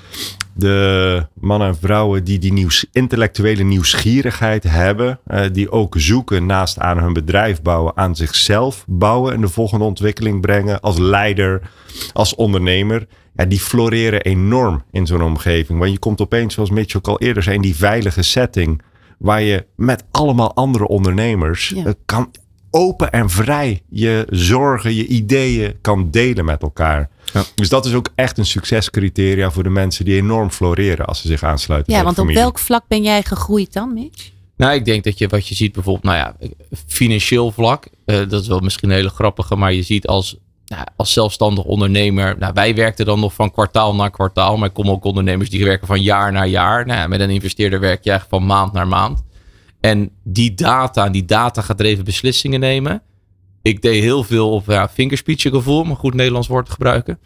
De mannen en vrouwen die intellectuele nieuwsgierigheid hebben. Die ook zoeken naast aan hun bedrijf bouwen, aan zichzelf bouwen. En de volgende ontwikkeling brengen als leider, als ondernemer. Ja, die floreren enorm in zo'n omgeving. Want je komt opeens, zoals Mitch ook al eerder zei, in die veilige setting. Waar je met allemaal andere ondernemers kan open en vrij je zorgen, je ideeën kan delen met elkaar. Ja. Dus dat is ook echt een succescriteria voor de mensen die enorm floreren als ze zich aansluiten. Ja, want op welk vlak ben jij gegroeid dan, Mitch? Nou, ik denk dat wat je ziet bijvoorbeeld, financieel vlak, dat is wel misschien een hele grappige, maar je ziet als zelfstandig ondernemer, wij werkten dan nog van kwartaal naar kwartaal, maar ik kom ook ondernemers die werken van jaar naar jaar. Met een investeerder werk je eigenlijk van maand naar maand. En die data gedreven beslissingen nemen. Ik deed heel veel op fingerspitchen gevoel, om een goed Nederlands woord te gebruiken.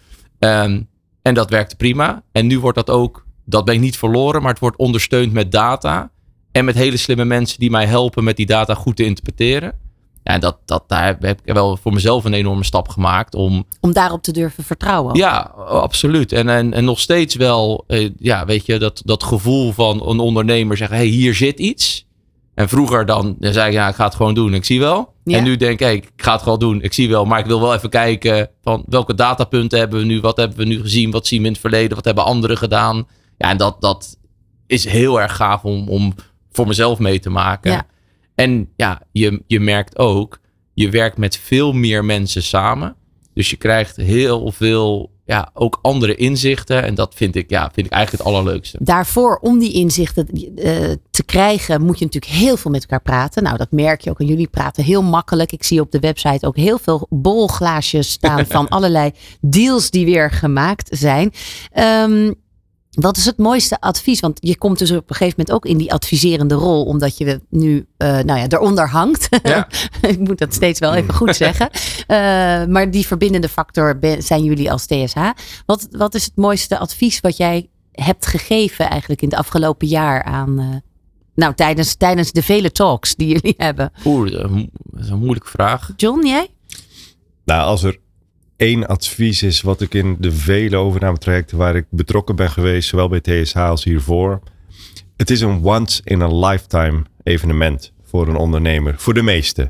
En dat werkte prima. En nu wordt dat ben ik niet verloren, maar het wordt ondersteund met data. En met hele slimme mensen die mij helpen met die data goed te interpreteren. Ja, en daar heb ik wel voor mezelf een enorme stap gemaakt. Om daarop te durven vertrouwen. Ja, absoluut. En nog steeds wel, weet je, dat gevoel van een ondernemer zeggen, hey, hier zit iets. En vroeger dan zei ik, ik ga het gewoon doen. Ik zie wel. Ja. En nu denk ik ga het gewoon doen. Ik zie wel. Maar ik wil wel even kijken van welke datapunten hebben we nu? Wat hebben we nu gezien? Wat zien we in het verleden? Wat hebben anderen gedaan? Ja, en dat is heel erg gaaf om voor mezelf mee te maken. Ja. En je merkt ook, je werkt met veel meer mensen samen. Dus je krijgt heel veel ook andere inzichten. En dat vind ik eigenlijk het allerleukste. Daarvoor, om die inzichten te krijgen, moet je natuurlijk heel veel met elkaar praten. Nou, dat merk je ook. En jullie praten heel makkelijk. Ik zie op de website ook heel veel borrelglaasjes staan van allerlei deals die weer gemaakt zijn. Wat is het mooiste advies? Want je komt dus op een gegeven moment ook in die adviserende rol. Omdat je nu eronder hangt. Ja. Ik moet dat steeds wel even goed zeggen. Maar die verbindende factor zijn jullie als TSH. Wat is het mooiste advies wat jij hebt gegeven eigenlijk in het afgelopen jaar aan... tijdens de vele talks die jullie hebben? Dat is een moeilijke vraag. John, jij? Nou, als er 1 advies is wat ik in de vele overnametrajecten waar ik betrokken ben geweest, zowel bij TSH als hiervoor. Het is een once in a lifetime evenement voor een ondernemer. Voor de meeste.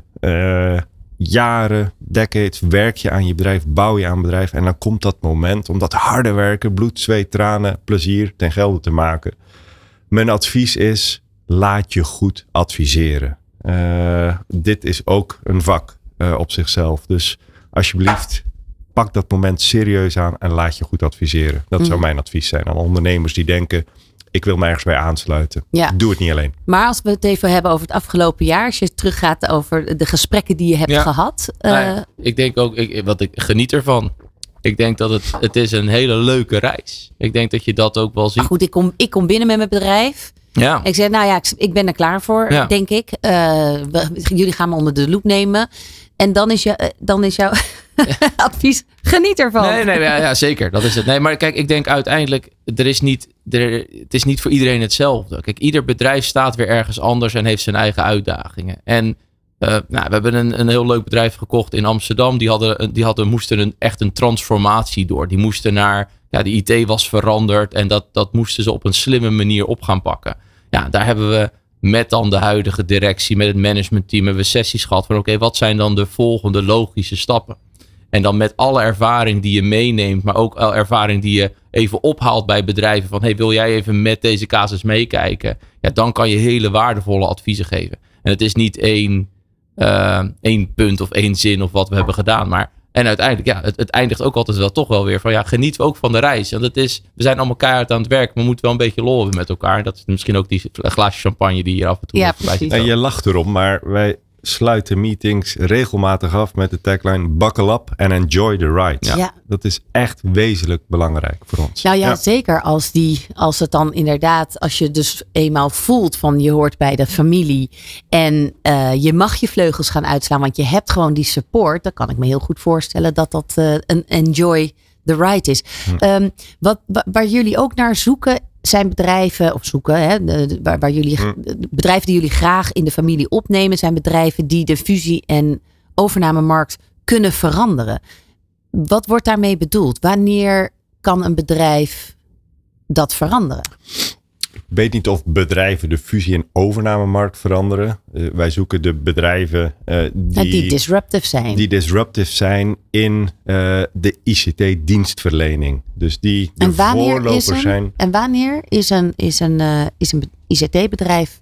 Jaren, decades werk je aan je bedrijf, bouw je aan een bedrijf. En dan komt dat moment om dat harde werken, bloed, zweet, tranen, plezier ten gelde te maken. Mijn advies is, laat je goed adviseren. Dit is ook een vak op zichzelf. Dus alsjeblieft, pak dat moment serieus aan en laat je goed adviseren. Dat zou mijn advies zijn aan ondernemers die denken, ik wil me ergens bij aansluiten. Ja. Doe het niet alleen. Maar als we het even hebben over het afgelopen jaar, als je teruggaat over de gesprekken die je hebt gehad. Ik denk ook, ik geniet ervan. Ik denk dat het is een hele leuke reis. Ik denk dat je dat ook wel ziet. Maar goed, ik kom binnen met mijn bedrijf. Ja. Ik zeg, ik ben er klaar voor, denk ik. Jullie gaan me onder de loep nemen. En dan is jouw advies, geniet ervan. Nee, zeker. Dat is het. Nee, maar kijk, ik denk uiteindelijk, het is niet voor iedereen hetzelfde. Kijk, ieder bedrijf staat weer ergens anders en heeft zijn eigen uitdagingen. En we hebben een heel leuk bedrijf gekocht in Amsterdam. Moesten echt een transformatie door. Die moesten naar, de IT was veranderd en dat moesten ze op een slimme manier op gaan pakken. Ja, daar hebben we met dan de huidige directie, met het managementteam, hebben we sessies gehad van oké, wat zijn dan de volgende logische stappen? En dan met alle ervaring die je meeneemt, maar ook ervaring die je even ophaalt bij bedrijven van wil jij even met deze casus meekijken? Ja, dan kan je hele waardevolle adviezen geven. En het is niet één punt of 1 zin of wat we hebben gedaan, maar en uiteindelijk, het eindigt ook altijd wel toch wel weer van genieten we ook van de reis. Want we zijn allemaal keihard aan het werk, maar we moeten wel een beetje lol hebben met elkaar. Dat is misschien ook die glaasje champagne die hier af en toe voorbij zit. En je lacht erom, maar wij sluiten meetings regelmatig af met de tagline buckle up and enjoy the ride. Ja. Dat is echt wezenlijk belangrijk voor ons. Nou ja, zeker als het dan inderdaad, als je dus eenmaal voelt van je hoort bij de familie en je mag je vleugels gaan uitslaan, want je hebt gewoon die support, dan kan ik me heel goed voorstellen dat een enjoy the ride is. Waar jullie ook naar zoeken, zijn bedrijven, of zoeken, waar jullie bedrijven die jullie graag in de familie opnemen, zijn bedrijven die de fusie- en overnamemarkt kunnen veranderen. Wat wordt daarmee bedoeld? Wanneer kan een bedrijf dat veranderen? Ik weet niet of bedrijven de fusie- en overnamemarkt veranderen. Wij zoeken de bedrijven die disruptive zijn in de ICT-dienstverlening. Dus die de voorloper zijn. En wanneer is een ICT-bedrijf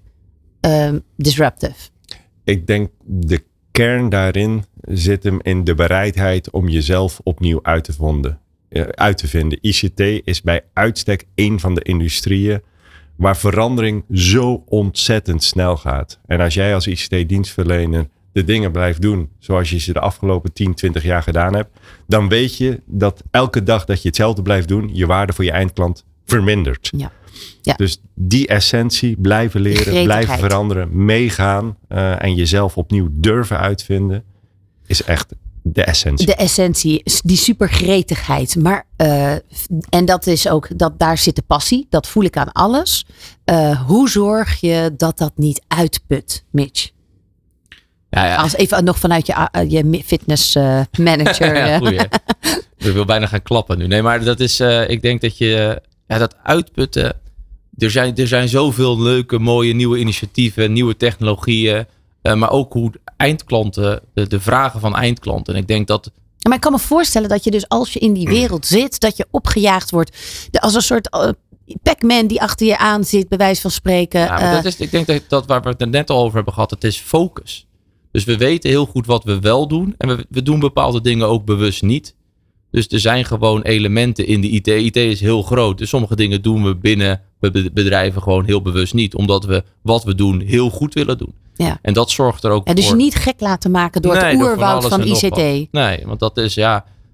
disruptive? Ik denk de kern daarin zit hem in de bereidheid om jezelf opnieuw uit te vinden. ICT is bij uitstek een van de industrieën waar verandering zo ontzettend snel gaat. En als jij als ICT-dienstverlener de dingen blijft doen zoals je ze de afgelopen 10, 20 jaar gedaan hebt, dan weet je dat elke dag dat je hetzelfde blijft doen, je waarde voor je eindklant vermindert. Ja. Ja. Dus die essentie, blijven leren, blijven veranderen, meegaan en jezelf opnieuw durven uitvinden, is echt de essentie. De essentie, die supergretigheid. Maar, en dat is ook, daar zit de passie. Dat voel ik aan alles. Hoe zorg je dat niet uitput, Mitch? Ja. Als even nog vanuit je fitness manager. Ja, ik wil bijna gaan klappen nu. Nee, maar dat is, ik denk dat je dat uitputten. Er zijn zoveel leuke, mooie nieuwe initiatieven, nieuwe technologieën. Maar ook hoe eindklanten, de vragen van eindklanten. En ik denk dat. Maar ik kan me voorstellen dat je dus als je in die wereld zit, dat je opgejaagd wordt. Als een soort Pac-Man die achter je aan zit, bij wijze van spreken. Ja, maar ik denk dat waar we het net al over hebben gehad, het is focus. Dus we weten heel goed wat we wel doen. En we doen bepaalde dingen ook bewust niet. Dus er zijn gewoon elementen in de IT. IT is heel groot. Dus sommige dingen doen we binnen bedrijven gewoon heel bewust niet. Omdat we wat we doen heel goed willen doen. Ja. En dat zorgt er ook voor. Dus je niet gek laten maken door het oerwoud van ICT. Nee, want dat is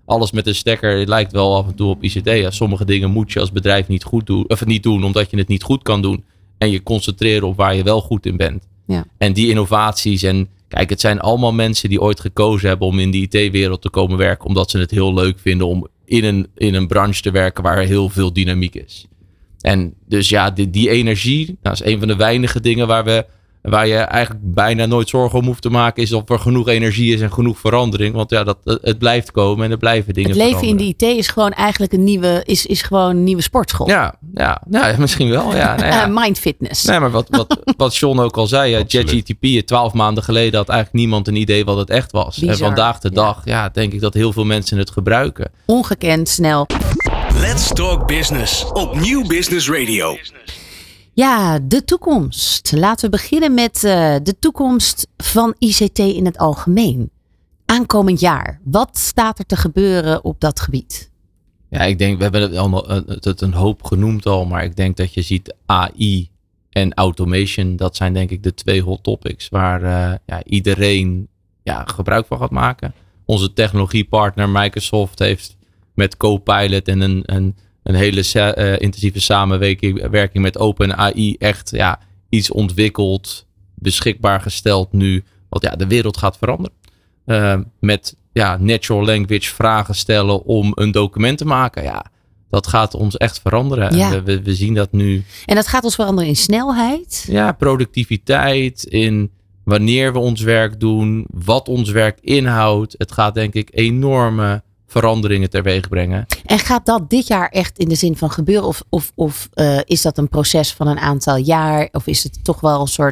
alles met een stekker lijkt wel af en toe op ICT. Ja, sommige dingen moet je als bedrijf niet goed doen, of niet doen omdat je het niet goed kan doen. En je concentreren op waar je wel goed in bent. Ja. En die innovaties en kijk, het zijn allemaal mensen die ooit gekozen hebben om in die IT-wereld te komen werken. Omdat ze het heel leuk vinden om in een branche te werken waar heel veel dynamiek is. En dus ja, die energie, dat is een van de weinige dingen waar je eigenlijk bijna nooit zorgen om hoeft te maken, is of er genoeg energie is en genoeg verandering. Want ja, het blijft komen en er blijven dingen veranderen. Het leven in de IT is gewoon eigenlijk is gewoon een nieuwe sportschool. Ja, misschien wel. Ja, mind fitness. Nee, maar wat John ook al zei, ChatGPT 12 maanden geleden had eigenlijk niemand een idee wat het echt was. Bizar. En vandaag de dag, denk ik dat heel veel mensen het gebruiken. Ongekend snel. Let's Talk Business op Nieuw Business Radio. Ja, de toekomst. Laten we beginnen met de toekomst van ICT in het algemeen. Aankomend jaar. Wat staat er te gebeuren op dat gebied? Ja, ik denk, we hebben het een hoop genoemd al, maar ik denk dat je ziet AI en automation. Dat zijn denk ik de 2 hot topics waar iedereen gebruik van gaat maken. Onze technologiepartner Microsoft heeft met Copilot en een hele intensieve samenwerking met OpenAI echt iets ontwikkeld, beschikbaar gesteld nu, wat de wereld gaat veranderen. Met natural language vragen stellen om een document te maken. Ja, dat gaat ons echt veranderen. Ja. We zien dat nu. En dat gaat ons veranderen in snelheid? Ja, productiviteit, in wanneer we ons werk doen, wat ons werk inhoudt. Het gaat denk ik enorme veranderingen teweeg brengen. En gaat dat dit jaar echt in de zin van gebeuren? Of is dat een proces van een aantal jaar? Of is het toch wel een soort,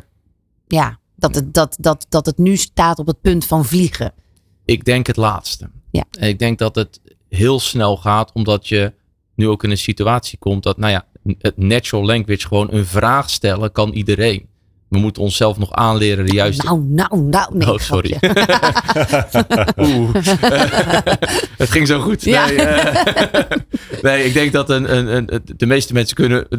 dat het nu staat op het punt van vliegen? Ik denk het laatste. Ja. En ik denk dat het heel snel gaat, omdat je nu ook in een situatie komt dat, het natural language, gewoon een vraag stellen, kan iedereen. We moeten onszelf nog aanleren de juiste... Nee, oh, sorry. Het ging zo goed. Ja. Nee, ik denk dat de meeste mensen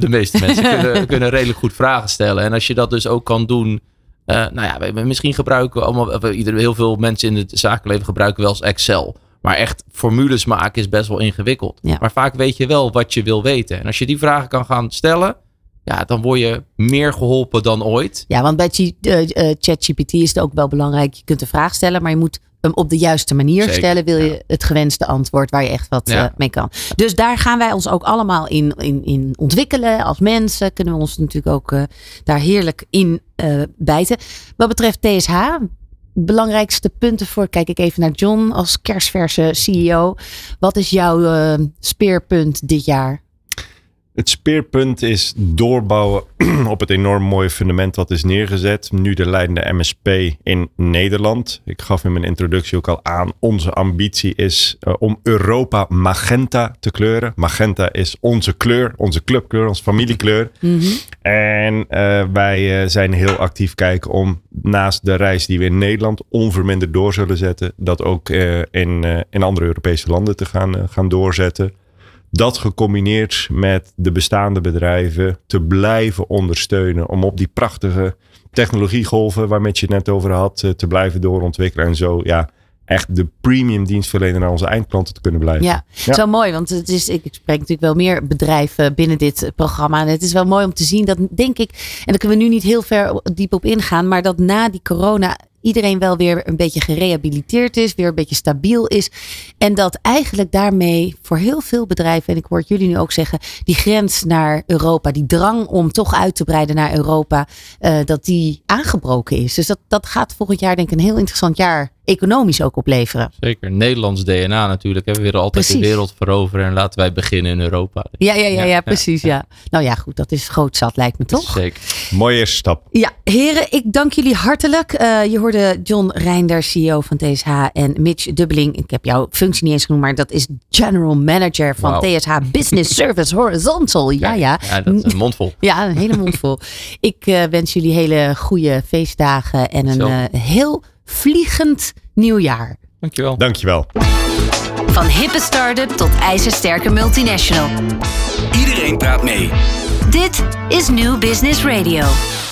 kunnen redelijk goed vragen stellen. En als je dat dus ook kan doen... misschien gebruiken we allemaal... Heel veel mensen in het zakenleven gebruiken wel eens Excel. Maar echt formules maken is best wel ingewikkeld. Ja. Maar vaak weet je wel wat je wil weten. En als je die vragen kan gaan stellen... Ja, dan word je meer geholpen dan ooit. Ja, want bij ChatGPT is het ook wel belangrijk. Je kunt een vraag stellen, maar je moet hem op de juiste manier stellen. Wil je het gewenste antwoord waar je echt wat mee kan. Dus daar gaan wij ons ook allemaal in ontwikkelen. Als mensen kunnen we ons natuurlijk ook daar heerlijk in bijten. Wat betreft TSH, belangrijkste punten voor... Kijk ik even naar John als kersverse CEO. Wat is jouw speerpunt dit jaar? Het speerpunt is doorbouwen op het enorm mooie fundament wat is neergezet. Nu de leidende MSP in Nederland. Ik gaf in mijn introductie ook al aan. Onze ambitie is om Europa magenta te kleuren. Magenta is onze kleur, onze clubkleur, onze familiekleur. Mm-hmm. En wij zijn heel actief kijken om naast de reis die we in Nederland onverminderd door zullen zetten. Dat ook in andere Europese landen te gaan doorzetten. Dat gecombineerd met de bestaande bedrijven te blijven ondersteunen. Om op die prachtige technologiegolven waar met je het net over had te blijven doorontwikkelen. En zo echt de premium dienstverlener naar onze eindklanten te kunnen blijven. Ja, zo mooi. Want ik spreek natuurlijk wel meer bedrijven binnen dit programma. En het is wel mooi om te zien dat, denk ik, en daar kunnen we nu niet heel ver diep op ingaan. Maar dat na die corona iedereen wel weer een beetje gerehabiliteerd is. Weer een beetje stabiel is. En dat eigenlijk daarmee voor heel veel bedrijven, en ik hoor het jullie nu ook zeggen, die grens naar Europa, die drang om toch uit te breiden naar Europa, dat die aangebroken is. Dus dat gaat volgend jaar denk ik een heel interessant jaar economisch ook opleveren. Zeker. Nederlands DNA natuurlijk. We willen altijd de wereld veroveren en laten wij beginnen in Europa. Ja, precies. Ja. Nou ja, goed. Dat is groot zat, lijkt me toch? Zeker. Mooie eerste stap. Ja, heren, ik dank jullie hartelijk. Je hoorde John Reinder, CEO van TSH, en Mitch Dubbeling. Ik heb jouw functie niet eens genoemd, maar dat is General Manager van TSH Business Service Horizontal. Ja, dat is een mondvol. Ja, een hele mondvol. Ik wens jullie hele goede feestdagen en een heel vliegend nieuwjaar. Dankjewel. Van hippe start-up tot ijzersterke multinational. Iedereen praat mee. Dit is Nieuw Business Radio.